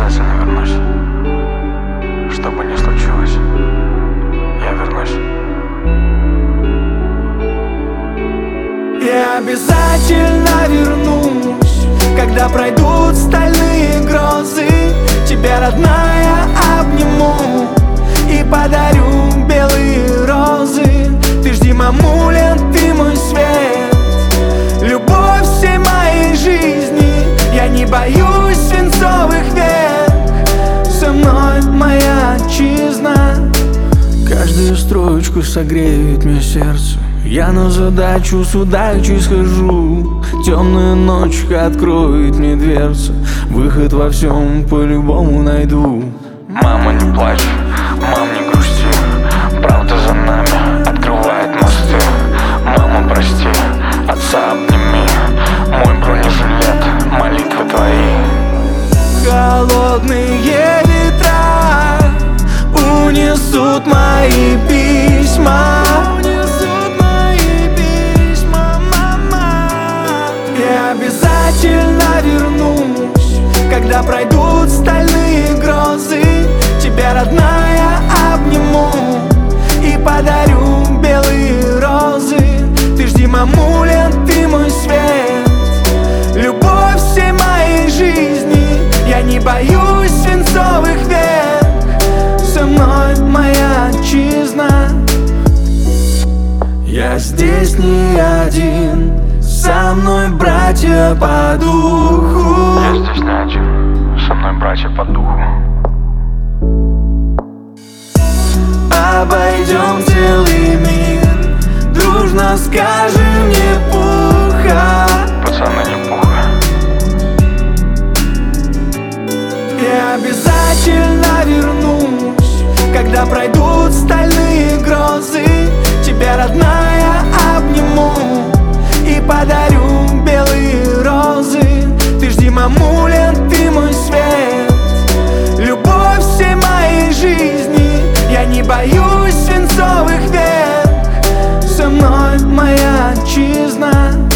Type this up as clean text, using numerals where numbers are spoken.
обязательно вернусь. Что бы ни случилось, я вернусь. Я обязательно вернусь, когда пройдут стальные грозы. Тебя, родная, обниму и подарю белые розы. Ты жди, мамуля, ты мой свет, любовь всей моей жизни. Я не боюсь свинцовых век, со мной моя отчизна. Каждую строчку согреет мне сердце. Я на задачу с удачей схожу. Темная ночка откроет мне дверцы. Выход во всем по-любому найду. Мама, не плачь, мам, не грусти. Правда за нами открывает мосты. Мама, прости, отца обними. Мой бронежилет, молитвы твои. Холодные ветра унесут мои письма. Я обязательно вернусь, когда пройдут стальные грозы. Тебя, родная, обниму и подарю белые розы. Ты жди, мамуля, ты мой свет, любовь всей моей жизни. Я не боюсь свинцовых век, со мной моя отчизна. Я здесь не один, со мной братья по духу. Я здесь не один, со мной братья по духу. Обойдем целый мир, дружно скажем не пуха. Пацаны, не пуха. Я обязательно вернусь, когда пройдут стальные грозы. Тебя, родная, обниму и подарю белые розы. Ты жди, мамуля, ты мой свет, любовь всей моей жизни. Я не боюсь свинцовых век, со мной моя отчизна.